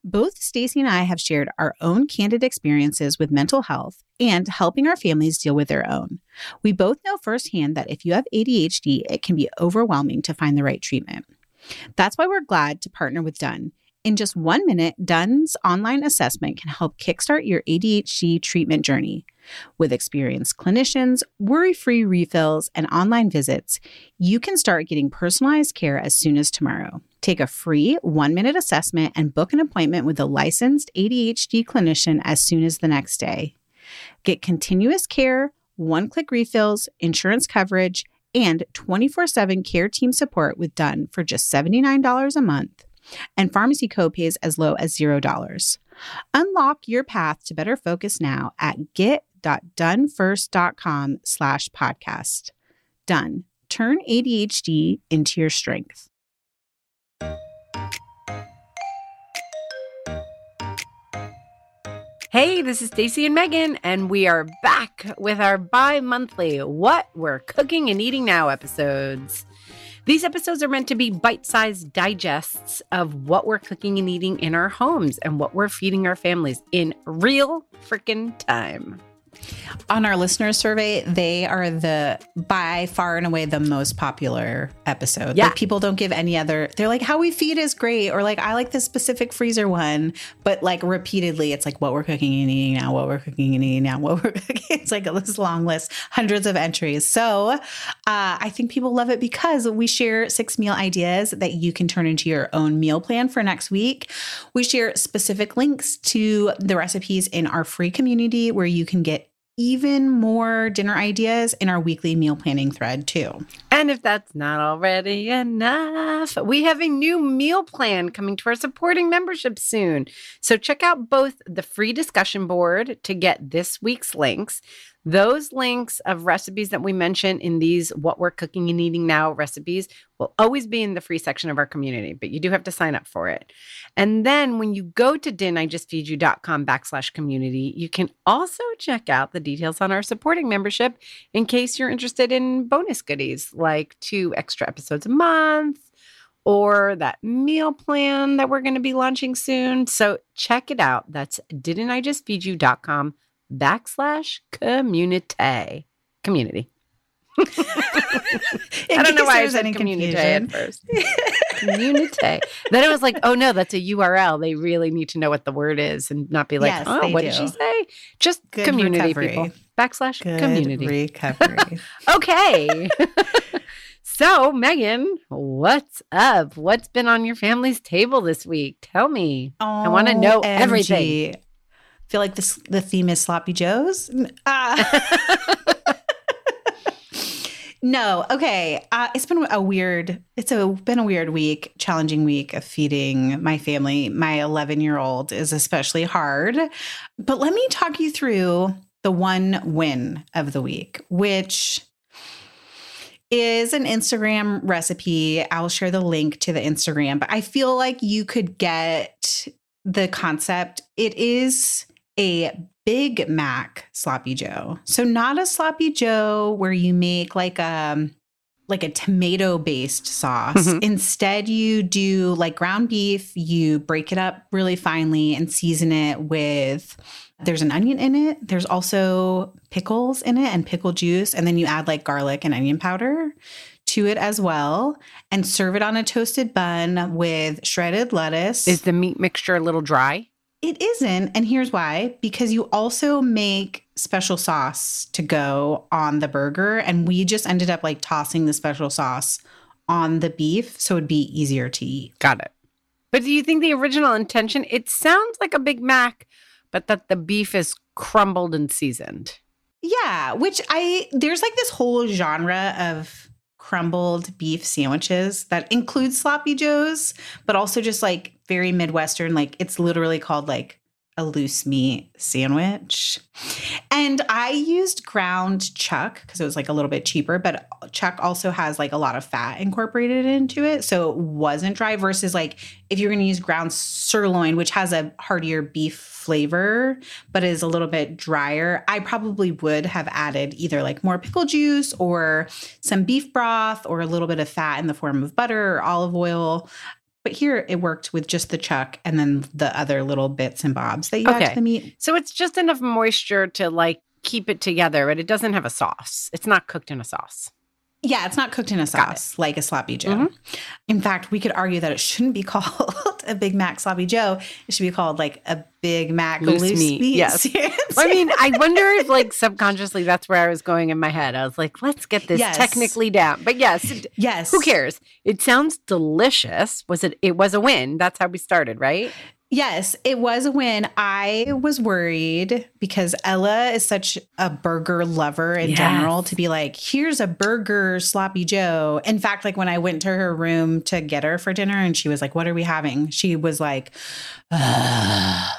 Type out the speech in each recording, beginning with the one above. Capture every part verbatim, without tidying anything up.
Both Stacy and I have shared our own candid experiences with mental health and helping our families deal with their own. We both know firsthand that if you have A D H D, it can be overwhelming to find the right treatment. That's why we're glad to partner with Done. In just one minute, Done's online assessment can help kickstart your A D H D treatment journey. With experienced clinicians, worry-free refills, and online visits, you can start getting personalized care as soon as tomorrow. Take a free one-minute assessment and book an appointment with a licensed A D H D clinician as soon as the next day. Get continuous care, one-click refills, insurance coverage, and twenty-four seven care team support with Done for just seventy-nine dollars a month, and pharmacy copays as low as zero dollars. Unlock your path to better focus now at get.donefirst.com slash podcast. Done. Turn A D H D into your strength. Hey, this is Stacy and Megan, and we are back with our bi-monthly What We're Cooking and Eating Now episodes. These episodes are meant to be bite-sized digests of what we're cooking and eating in our homes and what we're feeding our families in real freaking time. On our listener survey, they are the by far and away the most popular episode. Yeah. Like, people don't give any other. They're like, how we feed is great, or like, I like this specific freezer one. But like repeatedly, it's like what we're cooking and eating now, what we're cooking and eating now, what we're cooking. It's like this long list, hundreds of entries. So uh, I think people love it because we share six meal ideas that you can turn into your own meal plan for next week. We share specific links to the recipes in our free community where you can get even more dinner ideas in our weekly meal planning thread too. And if that's not already enough, we have a new meal plan coming to our supporting membership soon. So check out both the free discussion board to get this week's links. Those links of recipes that we mention in these What We're Cooking and Eating Now recipes will always be in the free section of our community, but you do have to sign up for it. And then when you go to didn'tijustfeedyou.com backslash community, you can also check out the details on our supporting membership in case you're interested in bonus goodies like two extra episodes a month or that meal plan that we're going to be launching soon. So check it out. That's didn'tijustfeedyou.com backslash community. Community. I don't know why I said any community at first. Community. Then I was like, oh no, that's a U R L. They really need to know what the word is and not be like, yes, oh, what do. did she say? Just Good community recovery. People. Backslash Good community. Recovery. Okay. So, Megan, what's up? What's been on your family's table this week? Tell me. Oh, I want to know M G. Everything. Feel like this, the theme is Sloppy Joes? Uh. No. Okay. Uh, it's been a weird, it's a, been a weird week, challenging week of feeding my family. My eleven-year-old is especially hard. But let me talk you through the one win of the week, which is an Instagram recipe. I'll share the link to the Instagram, but I feel like you could get the concept. It is a Big Mac Sloppy Joe. So not a Sloppy Joe where you make like a, like a tomato-based sauce. Mm-hmm. Instead, you do like ground beef, you break it up really finely and season it with, there's an onion in it. There's also pickles in it and pickle juice. And then you add like garlic and onion powder to it as well and serve it on a toasted bun with shredded lettuce. Is the meat mixture a little dry? It isn't. And here's why. Because you also make special sauce to go on the burger. And we just ended up like tossing the special sauce on the beef so it'd be easier to eat. Got it. But do you think the original intention, it sounds like a Big Mac, but that the beef is crumbled and seasoned? Yeah, which I, there's like this whole genre of crumbled beef sandwiches that include Sloppy Joes, but also just like very Midwestern. Like it's literally called like a loose meat sandwich. And I used ground chuck because it was like a little bit cheaper, but chuck also has like a lot of fat incorporated into it. So it wasn't dry versus like if you're going to use ground sirloin, which has a heartier beef flavor, but is a little bit drier, I probably would have added either like more pickle juice or some beef broth or a little bit of fat in the form of butter or olive oil. But here it worked with just the chuck and then the other little bits and bobs that you Okay. add to the meat. So it's just enough moisture to like keep it together, but it doesn't have a sauce. It's not cooked in a sauce. Yeah, it's not cooked in a Got sauce like a sloppy Joe. Mhm. In fact, we could argue that it shouldn't be called a Big Mac sloppy Joe. It should be called like a Big Mac Loose loose, meat, meat. yes. I mean, I wonder if like subconsciously that's where I was going in my head. I was like, let's get this Yes. technically down. But yes, it- yes. who cares? It sounds delicious. Was it? It was a win. That's how we started, right? Yes, it was a win. I was worried because Ella is such a burger lover in Yes. general to be like, here's a burger sloppy Joe. In fact, like when I went to her room to get her for dinner and she was like, what are we having? She was like, uh,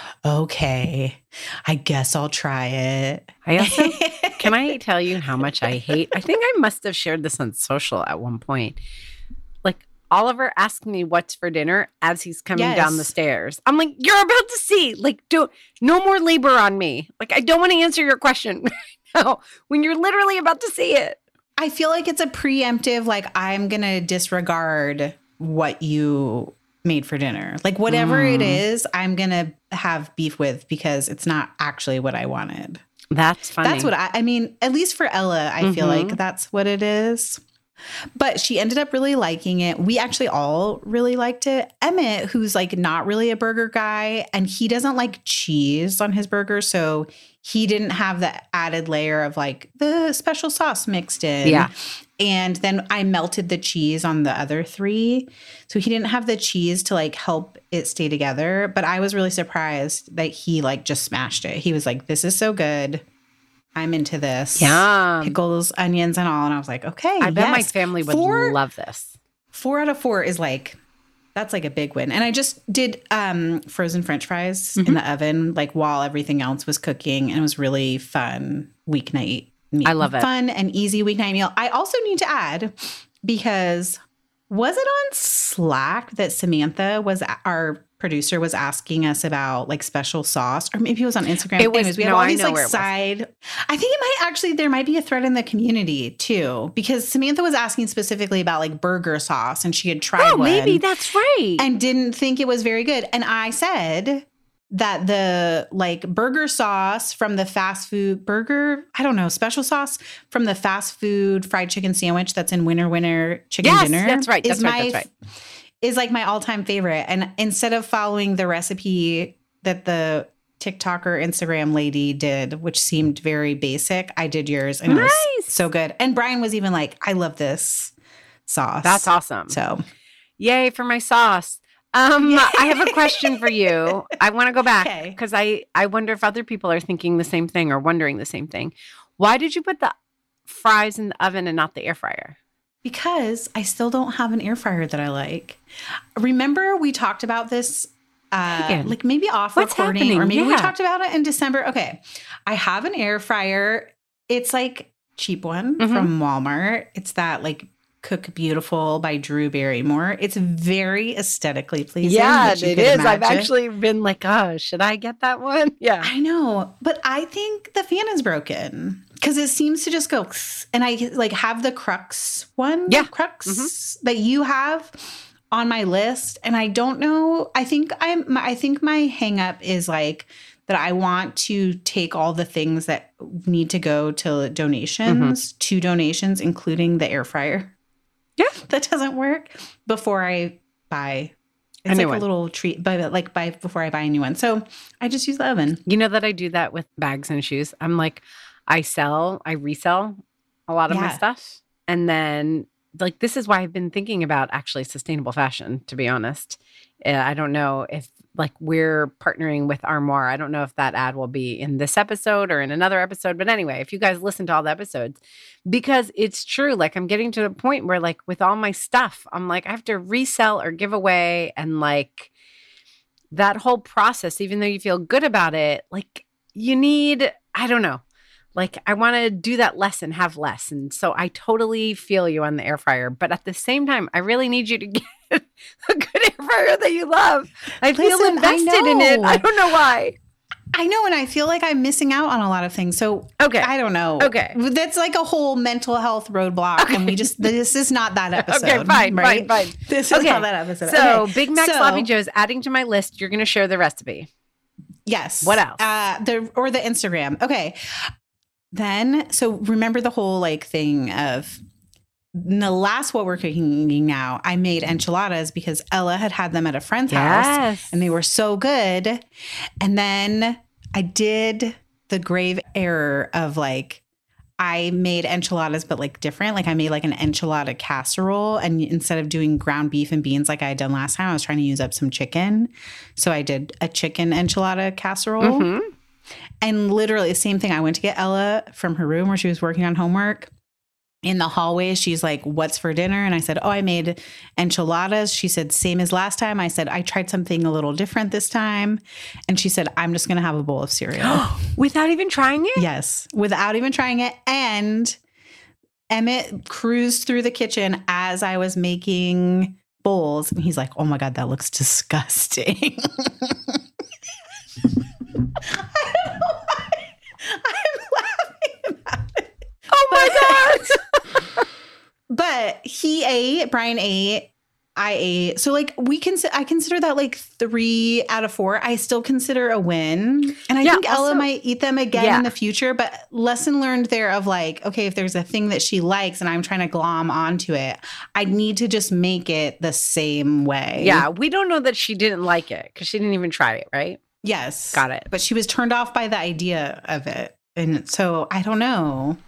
okay, I guess I'll try it. I also can I tell you how much I hate? I think I must have shared this on social at one point. Like Oliver asked me what's for dinner as he's coming Yes. down the stairs. I'm like, you're about to see. Like, do no more labor on me. Like, I don't want to answer your question now when you're literally about to see it. I feel like it's a preemptive, like I'm going to disregard what you made for dinner. Like whatever it Mm. is, I'm going to have beef with because it's not actually what I wanted. That's funny. That's what I, I mean, at least for Ella, I feel Mhm. like that's what it is. But she ended up really liking it. We actually all really liked it. Emmett, who's like not really a burger guy, and he doesn't like cheese on his burger. So he didn't have the added layer of like the special sauce mixed in. Yeah. And then I melted the cheese on the other three. So he didn't have the cheese to like help it stay together. But I was really surprised that he like just smashed it. He was like, this is so good. I'm into this. Yum. Pickles, onions, and all. And I was like, okay. I bet my yes. family would Four- love this. Four out of four is like, that's like a big win. And I just did um, frozen French fries Mm-hmm. in the oven, like while everything else was cooking. And it was really fun weeknight meal. I love it. Fun and easy weeknight meal. I also need to add, because was it on Slack that Samantha was, our producer, was asking us about like special sauce, or maybe it was on Instagram. It was- Anyways, we have no, all I these know like where it was. side. I think it might actually, there might be a thread in the community too, because Samantha was asking specifically about like burger sauce, and she had tried Oh, one maybe that's right. and didn't think it was very good. And I said that the like burger sauce from the fast food burger, I don't know, special sauce from the fast food fried chicken sandwich that's in Winner Winner Chicken Yes, Dinner. that's right, is that's right, my- that's Is like my all-time favorite. And instead of following the recipe that the TikTok or Instagram lady did, which seemed very basic, I did yours, and it Nice. was so good. And Brian was even like, I love this sauce. That's awesome. So Yay for my sauce. Um, Yay. I have a question for you. I want to go back Okay. because I, I wonder if other people are thinking the same thing or wondering the same thing. Why did you put the fries in the oven and not the air fryer? because I still don't have an air fryer that I like. Remember we talked about this uh Megan, like maybe off what's recording, happening? or maybe we Yeah. talked about it in December. Okay. I have an air fryer. It's like cheap one Mhm. from Walmart. It's that like Cook Beautiful by Drew Barrymore. It's very aesthetically pleasing. Yeah, which you it could is. I've imagine. actually been like, oh, should I get that one? Yeah. I know, but I think the fan is broken because it seems to just go, and I like have the Crux one, Yeah. Crux Mhm. that you have on my list, and I don't know. I think I'm. I think my hang up is like that. I want to take all the things that need to go to donations, Mm-hmm. to donations, including the air fryer. Yeah. that doesn't work before I buy. A It's new like one. a little treat, but like buy before I buy a new one. So I just use the oven. You know that I do that with bags and shoes. I'm like, I sell, I resell a lot of my Yeah. stuff. And then, like, this is why I've been thinking about actually sustainable fashion, to be honest. Uh, I don't know if, like, we're partnering with Armoire. I don't know if that ad will be in this episode or in another episode. But anyway, if you guys listen to all the episodes, because it's true, like, I'm getting to the point where, like, with all my stuff, I'm like, I have to resell or give away. And, like, that whole process, even though you feel good about it, like, you need, I don't know. Like, I want to do that less and have less. And so I totally feel you on the air fryer. But at the same time, I really need you to get a good air fryer that you love. I feel Listen, I invested in it. know. I don't know why. I know, and I feel like I'm missing out on a lot of things. So okay, I don't know. Okay, that's like a whole mental health roadblock, okay. and we just this is not that episode. Okay, fine, right? fine, fine. This is okay. not that episode. So okay. Big Mac so, Sloppy Joe's adding to my list. You're going to share the recipe. Yes. What else? Uh, the or the Instagram. Okay. Then so remember the whole like thing of. The last what we're cooking now, I made enchiladas because Ella had had them at a friend's yes. house and they were so good. And then I did the grave error of like, I made enchiladas, but like different. Like I made like an enchilada casserole. And instead of doing ground beef and beans like I had done last time, I was trying to use up some chicken. So I did a chicken enchilada casserole. Mm-hmm. And literally the same thing. I went to get Ella from her room where she was working on homework. In the hallway, she's like, what's for dinner? And I said, oh, I made enchiladas. She said, same as last time. I said, I tried something a little different this time. And she said, I'm just going to have a bowl of cereal. Without even trying it? Yes, without even trying it. And Emmett cruised through the kitchen as I was making bowls. And he's like, oh my God, that looks disgusting. I don't know why. I'm laughing about it. Oh my God. But he ate, Brian ate, I ate. So like we can, I consider that like three out of four. I still consider a win. And I yeah, think also, Ella might eat them again yeah. in the future. But lesson learned there of like, okay, if there's a thing that she likes and I'm trying to glom onto it, I need to just make it the same way. Yeah. We don't know that she didn't like it because she didn't even try it, right? Yes. Got it. But she was turned off by the idea of it. And so I don't know.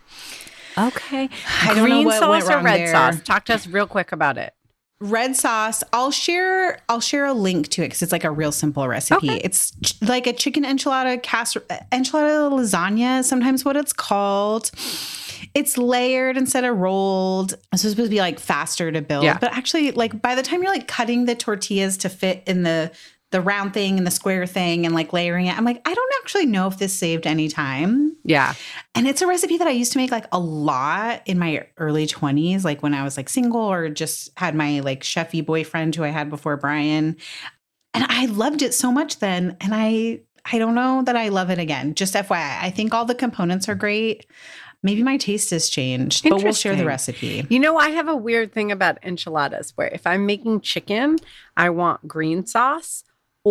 Okay. I don't Green know what sauce went or wrong red there. sauce? Talk to us real quick about it. Red sauce. I'll share. I'll share a link to it because it's like a real simple recipe. Okay. It's ch- like a chicken enchilada casserole, enchilada lasagna. Sometimes what it's called. It's layered instead of rolled. It's supposed to be like faster to build, yeah. but actually, like by the time you're like cutting the tortillas to fit in the the round thing and the square thing and like layering it, I'm like, I don't actually know if this saved any time. Yeah. And it's a recipe that I used to make like a lot in my early twenties, like when I was like single or just had my like chefy boyfriend who I had before Brian. And I loved it so much then. And I, I don't know that I love it again. Just F Y I, I think all the components are great. Maybe my taste has changed, but we'll share the recipe. You know, I have a weird thing about enchiladas where if I'm making chicken, I want green sauce.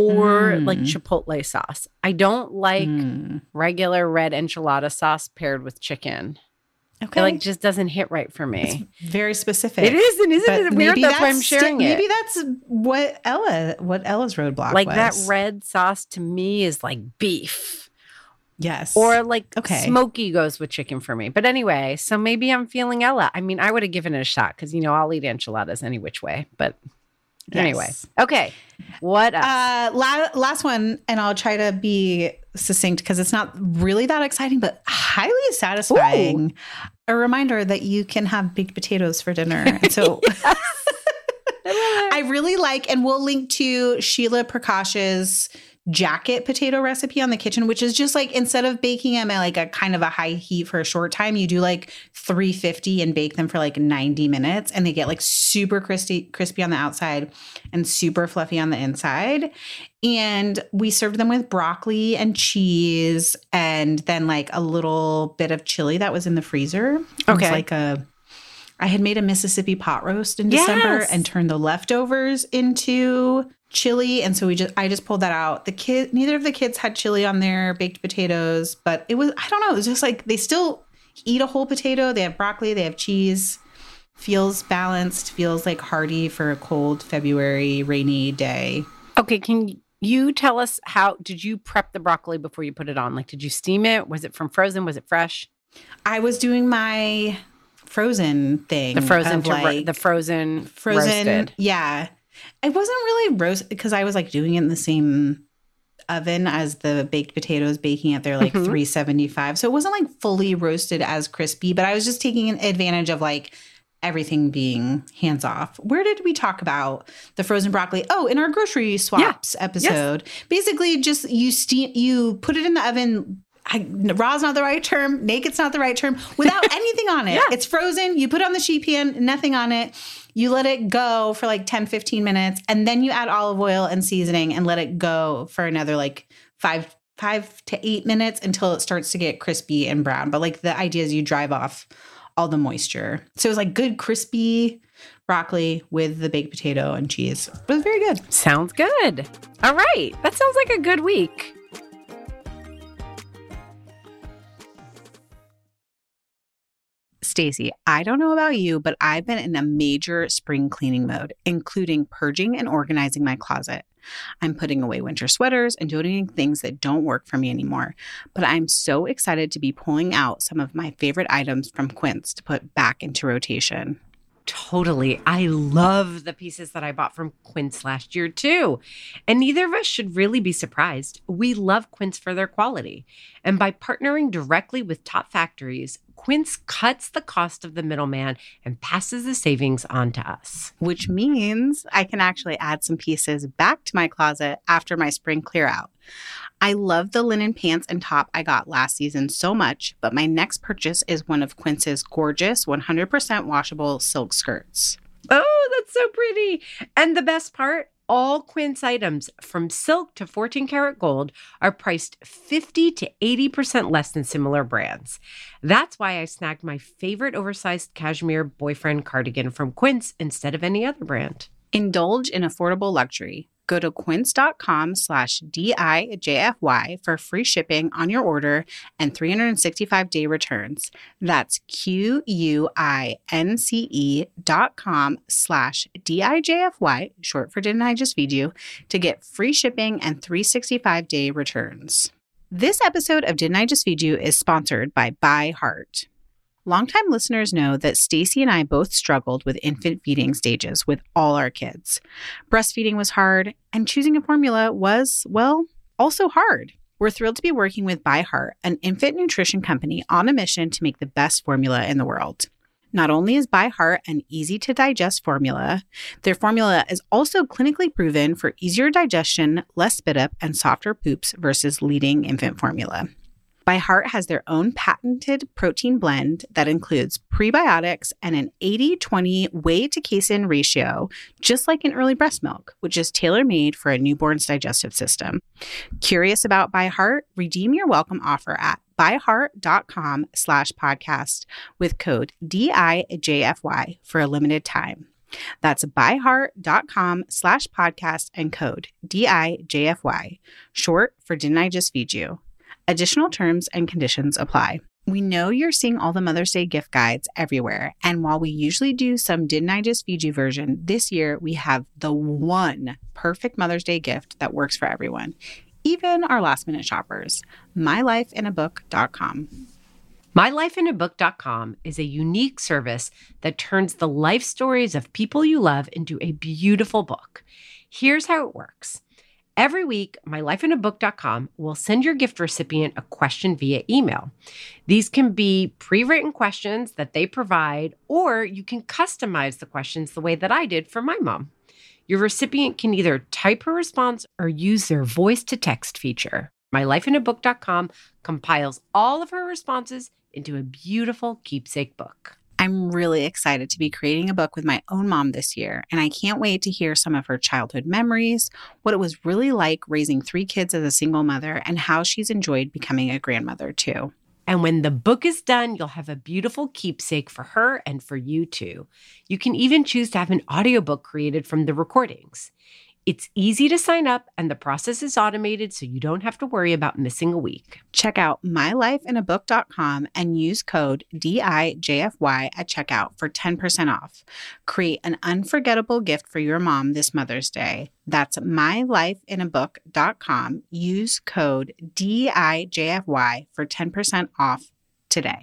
Or mm. like chipotle sauce. I don't like mm. regular red enchilada sauce paired with chicken. Okay. It like just doesn't hit right for me. It's very specific. It is, and isn't but it weird? That's, that's why I'm sharing st- it. Maybe that's what Ella, what Ella's roadblock like was. Like that red sauce to me is like beef. Yes. Or like okay. smoky goes with chicken for me. But anyway, so maybe I'm feeling Ella. I mean, I would have given it a shot because, you know, I'll eat enchiladas any which way. But yes. Anyway, okay. What else? Uh, la- last one, and I'll try to be succinct because it's not really that exciting, but highly satisfying. Ooh. A reminder that you can have baked potatoes for dinner. So I, I really like, and we'll link to Sheila Prakash's jacket potato recipe on the kitchen, which is just like instead of baking them at like a kind of a high heat for a short time, you do like three fifty and bake them for like ninety minutes, and they get like super crispy crispy on the outside and super fluffy on the inside. And we served them with broccoli and cheese and then like a little bit of chili that was in the freezer. It okay. was like a I had made a Mississippi pot roast in December yes. and turned the leftovers into chili. And so we just, I just pulled that out. The kid, neither of the kids had chili on their baked potatoes, but it was, I don't know. It was just like, they still eat a whole potato. They have broccoli, they have cheese, feels balanced, feels like hearty for a cold February rainy day. Okay. Can you tell us how, did you prep the broccoli before you put it on? Like, did you steam it? Was it from frozen? Was it fresh? I was doing my frozen thing. The frozen, to like, ro- the frozen, frozen. Roasted. Yeah. It wasn't really roast because I was like doing it in the same oven as the baked potatoes, baking at their like mm-hmm. three seventy-five. So it wasn't like fully roasted as crispy, but I was just taking advantage of like everything being hands off. Where did we talk about the frozen broccoli? Oh, in our grocery swaps yeah. episode. Yes. Basically just you steam, you put it in the oven. I, raw's not the right term. Naked's not the right term. Without anything on it. Yeah. It's frozen. You put it on the sheet pan, nothing on it. You let it go for like ten, fifteen minutes. And then you add olive oil and seasoning and let it go for another like five, five to eight minutes until it starts to get crispy and brown. But like the idea is you drive off all the moisture. So it was like good crispy broccoli with the baked potato and cheese. It was very good. Sounds good. All right. That sounds like a good week. Stacey, I don't know about you, but I've been in a major spring cleaning mode, including purging and organizing my closet. I'm putting away winter sweaters and donating things that don't work for me anymore. But I'm so excited to be pulling out some of my favorite items from Quince to put back into rotation. Totally. I love the pieces that I bought from Quince last year too. And neither of us should really be surprised. We love Quince for their quality. And by partnering directly with top factories, Quince cuts the cost of the middleman and passes the savings on to us. Which means I can actually add some pieces back to my closet after my spring clear out. I love the linen pants and top I got last season so much, but my next purchase is one of Quince's gorgeous one hundred percent washable silk skirts. Oh, that's so pretty. And the best part, all Quince items from silk to fourteen karat gold are priced fifty to eighty percent less than similar brands. That's why I snagged my favorite oversized cashmere boyfriend cardigan from Quince instead of any other brand. Indulge in affordable luxury. Go to quince.com slash D-I-J-F-Y for free shipping on your order and three hundred sixty-five day returns. That's Q-U-I-N-C-E dot com slash D-I-J-F-Y, short for Didn't I Just Feed You, to get free shipping and three hundred sixty-five day returns. This episode of Didn't I Just Feed You is sponsored by ByHeart. Longtime listeners know that Stacey and I both struggled with infant feeding stages with all our kids. Breastfeeding was hard, and choosing a formula was, well, also hard. We're thrilled to be working with ByHeart, an infant nutrition company on a mission to make the best formula in the world. Not only is ByHeart an easy-to-digest formula, their formula is also clinically proven for easier digestion, less spit-up, and softer poops versus leading infant formula. ByHeart has their own patented protein blend that includes prebiotics and an eighty twenty whey to casein ratio, just like in early breast milk, which is tailor-made for a newborn's digestive system. Curious about ByHeart? Redeem your welcome offer at byheart.com slash podcast with code D I J F Y for a limited time. That's byheart.com slash podcast and code D I J F Y, short for Didn't I Just Feed You? Additional terms and conditions apply. We know you're seeing all the Mother's Day gift guides everywhere. And while we usually do some Didn't I Just Feed You version, this year we have the one perfect Mother's Day gift that works for everyone, even our last minute shoppers. my life in a book dot com. my life in a book dot com is a unique service that turns the life stories of people you love into a beautiful book. Here's how it works. Every week, my life in a book dot com will send your gift recipient a question via email. These can be pre-written questions that they provide, or you can customize the questions the way that I did for my mom. Your recipient can either type her response or use their voice-to-text feature. my life in a book dot com compiles all of her responses into a beautiful keepsake book. I'm really excited to be creating a book with my own mom this year, and I can't wait to hear some of her childhood memories, what it was really like raising three kids as a single mother, and how she's enjoyed becoming a grandmother too. And when the book is done, you'll have a beautiful keepsake for her and for you too. You can even choose to have an audiobook created from the recordings. It's easy to sign up, and the process is automated, so you don't have to worry about missing a week. Check out my life in a book dot com and use code D I J F Y at checkout for ten percent off. Create an unforgettable gift for your mom this Mother's Day. That's my life in a book dot com. Use code D I J F Y for ten percent off today.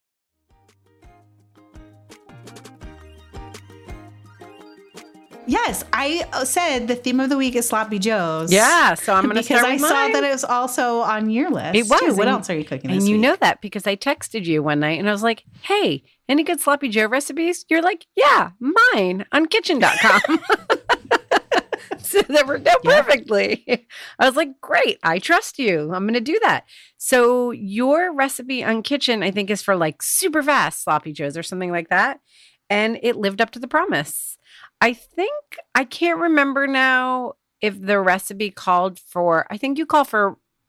Yes, I said the theme of the week is Sloppy Joes. Yeah, so I'm going to start with Because I mine. saw that it was also on your list. It was. Too. What and, else are you cooking this And you week? know that because I texted you one night and I was like, hey, any good Sloppy Joe recipes? You're like, yeah, mine on kitchen dot com. So that worked out Yeah. perfectly. I was like, great, I trust you. I'm going to do that. So your recipe on Kitchen, I think, is for like super fast Sloppy Joes or something like that. And it lived up to the promise. I think, I can't remember now if the recipe called for, I think you call for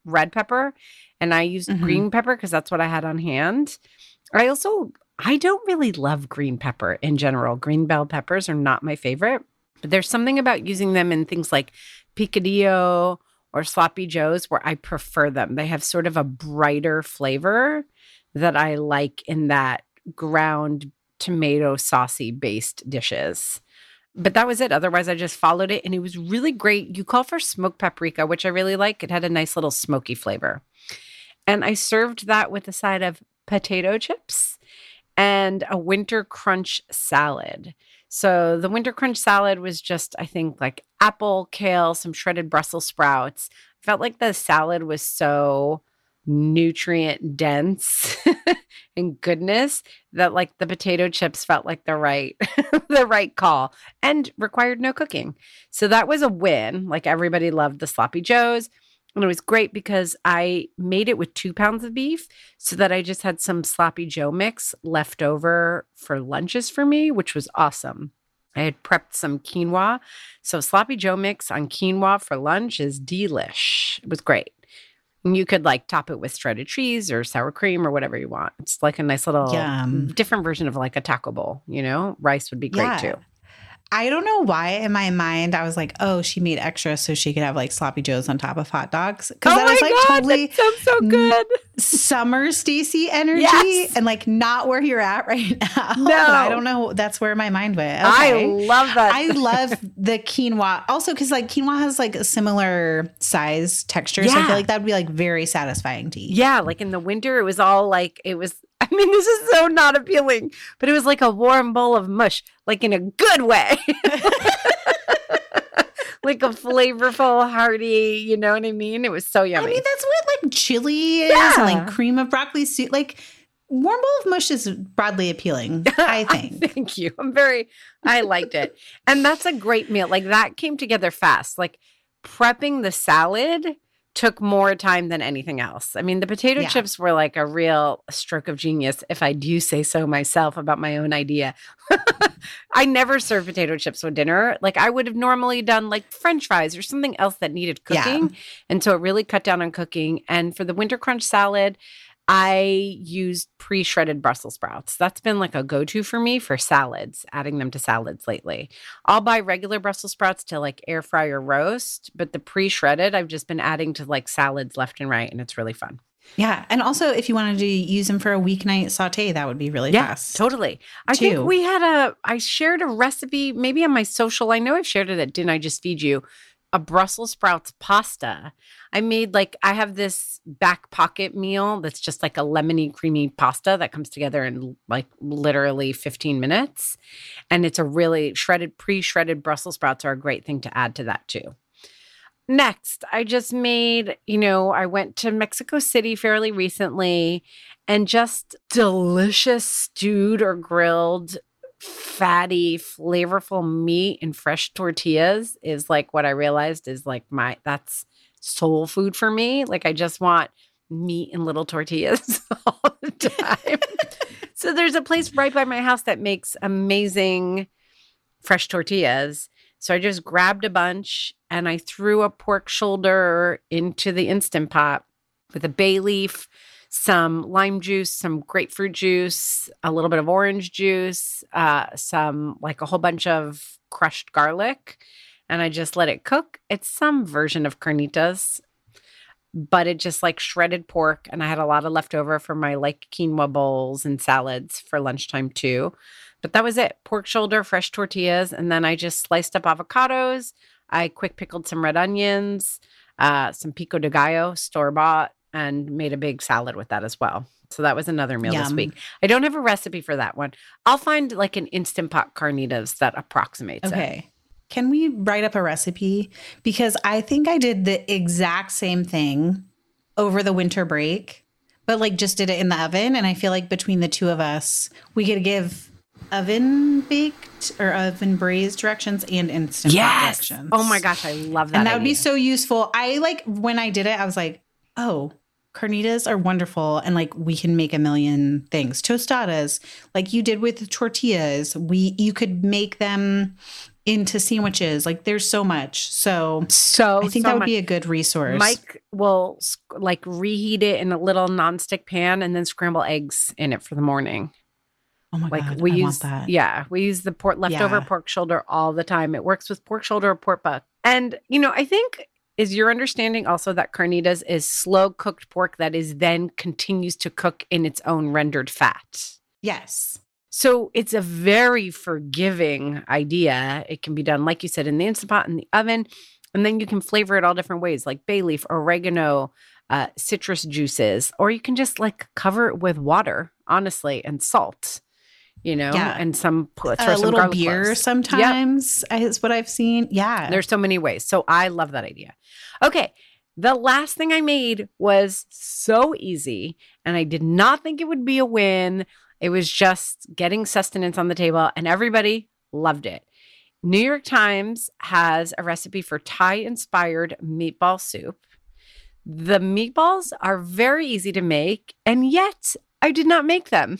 red pepper, and I used Mhm. green pepper because that's what I had on hand. I also, I don't really love green pepper in general. Green bell peppers are not my favorite, but there's something about using them in things like picadillo or sloppy joes where I prefer them. They have sort of a brighter flavor that I like in that ground tomato saucy based dishes. But that was it. Otherwise, I just followed it and it was really great. You call for smoked paprika, which I really like. It had a nice little smoky flavor. And I served that with a side of potato chips and a winter crunch salad. So the winter crunch salad was just, I think, like apple, kale, some shredded Brussels sprouts. I felt like the salad was so nutrient dense and goodness that like the potato chips felt like the right the right call and required no cooking. So that was a win. Like everybody loved the sloppy joes. And it was great because I made it with two pounds of beef so that I just had some sloppy joe mix left over for lunches for me, which was awesome. I had prepped some quinoa. So sloppy joe mix on quinoa for lunch is delish. It was great. And you could like top it with shredded cheese or sour cream or whatever you want. It's like a nice little Yum. different version of like a taco bowl, you know? Rice would be great Yeah. too. I don't know why in my mind I was like, oh, she made extra so she could have like sloppy joes on top of hot dogs. Because Oh that my was like God, totally that sounds so good. summer Stacey energy Yes. and like not where you're at right now. No. But I don't know. That's where my mind went. I Okay. love that. I love the quinoa. Also, because like quinoa has like a similar size texture. So I Yeah. feel like that would be like very satisfying to eat. Yeah, like in the winter, it was all like, it was, I mean, this is so not appealing, but it was like a warm bowl of mush, like in a good way. Like a flavorful, hearty, you know what I mean? It was so I yummy. mean, that's what like chili is Yeah. and like cream of broccoli soup. Like warm bowl of mush is broadly appealing, I think. Thank you. I'm very, I liked it. And that's a great meal. Like that came together fast. Like prepping the salad took more time than anything else. I mean, the potato Yeah. chips were like a real stroke of genius, if I do say so myself about my own idea. I never serve potato chips with dinner. Like I would have normally done like French fries or something else that needed Yeah. cooking. And so it really cut down on cooking. And for the winter crunch salad, I used pre-shredded Brussels sprouts. That's been like a go-to for me for salads, adding them to salads lately. I'll buy regular Brussels sprouts to like air fry or roast, but the pre-shredded I've just been adding to like salads left and right, and it's really fun. Yeah. And also, if you wanted to use them for a weeknight saute, that would be really Yeah, fast. totally. I too. think we had a, I shared a recipe maybe on my social. I know I've shared it at Didn't I Just Feed You? A Brussels sprouts pasta. I made like, I have this back pocket meal that's just like a lemony, creamy pasta that comes together in like literally fifteen minutes. And it's a really shredded, pre-shredded Brussels sprouts are a great thing to add to that too. Next, I just made, you know, I went to Mexico City fairly recently and just delicious stewed or grilled fatty, flavorful meat and fresh tortillas is like what I realized is like my, that's soul food for me. Like I just want meat and little tortillas all the time. So there's a place right by my house that makes amazing fresh tortillas. So I just grabbed a bunch and I threw a pork shoulder into the Instant Pot with a bay leaf, some lime juice, some grapefruit juice, a little bit of orange juice, uh, some like a whole bunch of crushed garlic. And I just let it cook. It's some version of carnitas, but it just like shredded pork. And I had a lot of leftover for my like quinoa bowls and salads for lunchtime too. But that was it. Pork shoulder, fresh tortillas. And then I just sliced up avocados. I quick pickled some red onions, uh, some pico de gallo, store-bought, and made a big salad with that as well. So that was another meal this Yum. week. I don't have a recipe for that one. I'll find like an Instant Pot carnitas that approximates it. Okay. Can we write up a recipe? Because I think I did the exact same thing over the winter break, but like just did it in the oven. And I feel like between the two of us, we could give oven baked or oven braised directions and instant pot Yes. directions. Oh my gosh, I love that. And that would be idea. so useful. I like when I did it, I was like, oh, carnitas are wonderful. And like we can make a million things. Tostadas, like you did with tortillas, we you could make them into sandwiches. Like there's so much. So, so I think so that would much. be a good resource. Mike will like reheat it in a little nonstick pan and then scramble eggs in it for the morning. Oh my like God, we I use want that. Yeah, we use the pork leftover Yeah. pork shoulder all the time. It works with pork shoulder or pork butt. And you know, I think is your understanding also that carnitas is slow cooked pork that is then continues to cook in its own rendered fat. Yes. So it's a very forgiving idea. It can be done, like you said, in the Instant Pot, in the oven, and then you can flavor it all different ways, like bay leaf, oregano, uh, citrus juices, or you can just like cover it with water, honestly, and salt. You know, Yeah. and some throw A some little garlic beer cloves. sometimes is what I've seen. Yeah. There's so many ways. So I love that idea. Okay. The last thing I made was so easy, and I did not think it would be a win. It was just getting sustenance on the table, and everybody loved it. New York Times has a recipe for Thai-inspired meatball soup. The meatballs are very easy to make, and yet I did not make them.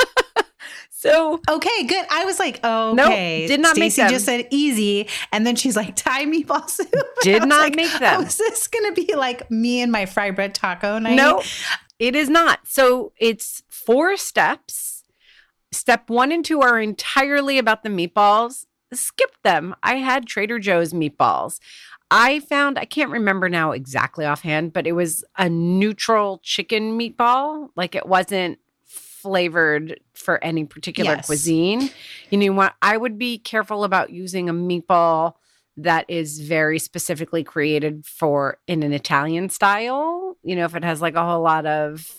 So okay, good. I was like, okay. Nope, did not make Stacey them. just said easy, and then she's like, Thai meatball soup. Did I was not like, make them. Oh, is this going to be like me and my fry bread taco night? No, it is not. So it's four steps. Step one and two are entirely about the meatballs. Skip them. I had Trader Joe's meatballs. I found, I can't remember now exactly offhand, but it was a neutral chicken meatball. Like it wasn't flavored for any particular Yes. cuisine. You know what? I would be careful about using a meatball that is very specifically created for in an Italian style. You know, if it has like a whole lot of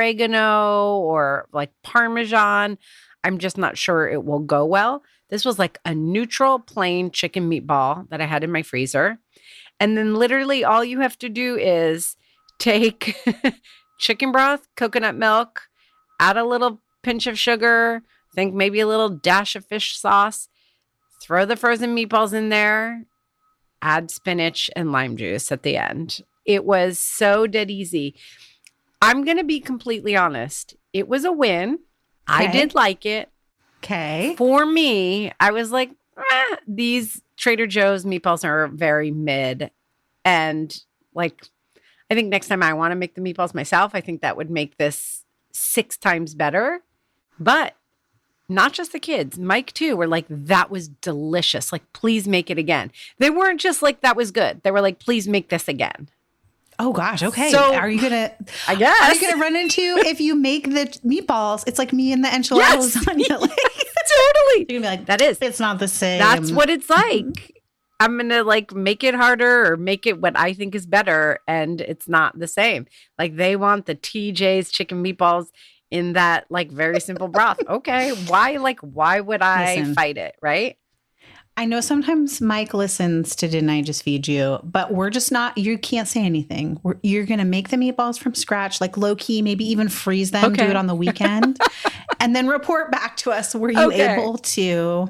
oregano or like Parmesan, I'm just not sure it will go well. This was like a neutral plain chicken meatball that I had in my freezer. And then literally all you have to do is take chicken broth, coconut milk, add a little pinch of sugar, I think maybe a little dash of fish sauce, throw the frozen meatballs in there, add spinach and lime juice at the end. It was so dead easy. I'm going to be completely honest. It was a win. I Okay. did like it. Okay. For me, I was like, ah, these Trader Joe's meatballs are very mid. And like, I think next time I want to make the meatballs myself, I think that would make this six times better. But not just the kids, Mike too, were like, that was delicious. Like, please make it again. They weren't just like, that was good. They were like, please make this again. Oh gosh. Okay. So- are you gonna? I guess. Are you gonna run into if you make the meatballs? It's like me and the enchilada Yes. lasagna. Like, Totally. you're gonna be like, That is. it's not the same. That's what it's like. I'm going to like make it harder or make it what I think is better. And it's not the same. Like they want the T J's chicken meatballs in that like very simple broth. Okay. Why? Like, why would I Listen. fight it? Right. I know sometimes Mike listens to Didn't I Just Feed You, but we're just not, you can't say anything. We're, you're going to make the meatballs from scratch, like low key, maybe even freeze them, Okay. do it on the weekend, and then report back to us. Were you Okay. able to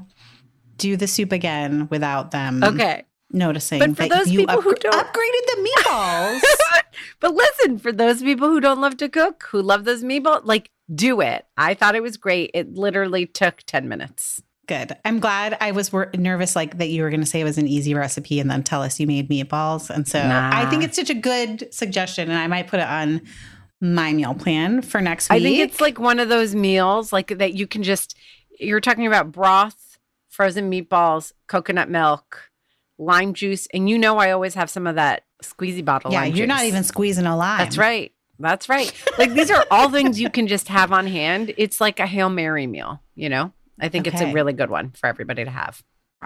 do the soup again without them Okay. noticing But for that those you people who don't- upgraded the meatballs? But listen, for those people who don't love to cook, who love those meatballs, like do it. I thought it was great. It literally took ten minutes. Good. I'm glad. I was wor- nervous like that you were going to say it was an easy recipe and then tell us you made meatballs. And so Nah. I think it's such a good suggestion and I might put it on my meal plan for next week. I think it's like one of those meals like that you can just, you're talking about broth, frozen meatballs, coconut milk, lime juice. And you know I always have some of that squeezy bottle yeah, lime you're juice. not even squeezing a lime. That's right. That's right. Like these are all things you can just have on hand. It's like a Hail Mary meal, you know? I think it's a Okay. really good one for everybody to have.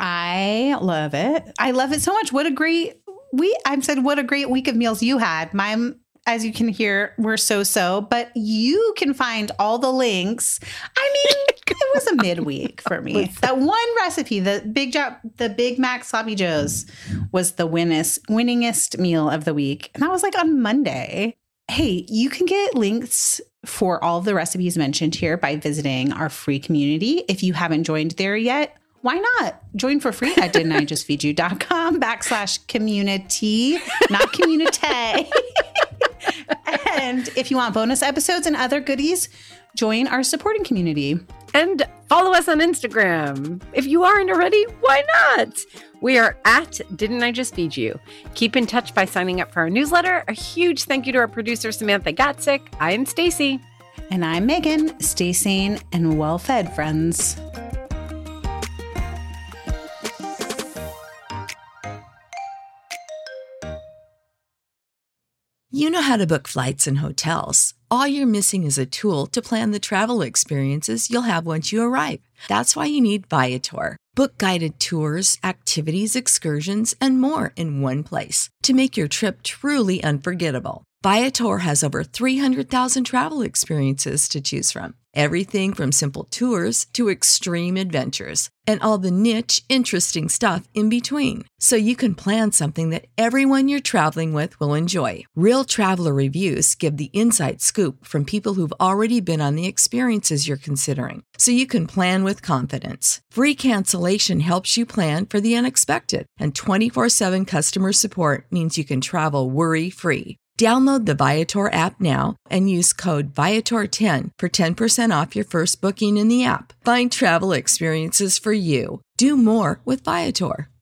I love it. I love it so much. What a great we I've said what a great week of meals you had. Mine, as you can hear, we're so-so, but you can find all the links. I mean, it was a midweek for me. That one recipe, the big job, the Big Mac Sloppy Joes was the winnest, winningest meal of the week. And that was like on Monday. Hey, you can get links for all of the recipes mentioned here by visiting our free community. If you haven't joined there yet, why not join for free at didn't I just feed you dot com backslash community, not community. And if you want bonus episodes and other goodies, join our supporting community. And follow us on Instagram. If you aren't already, why not? We are at Didn't I Just Feed You? Keep in touch by signing up for our newsletter. A huge thank you to our producer, Samantha Gatzik. I am Stacy. And I'm Megan. Stay sane and well-fed, friends. You know how to book flights and hotels. All you're missing is a tool to plan the travel experiences you'll have once you arrive. That's why you need Viator. Book guided tours, activities, excursions, and more in one place to make your trip truly unforgettable. Viator has over three hundred thousand travel experiences to choose from. Everything from simple tours to extreme adventures and all the niche, interesting stuff in between. So you can plan something that everyone you're traveling with will enjoy. Real traveler reviews give the inside scoop from people who've already been on the experiences you're considering. So you can plan with confidence. Free cancellation helps you plan for the unexpected. And twenty-four seven customer support means you can travel worry-free. Download the Viator app now and use code Viator ten for ten percent off your first booking in the app. Find travel experiences for you. Do more with Viator.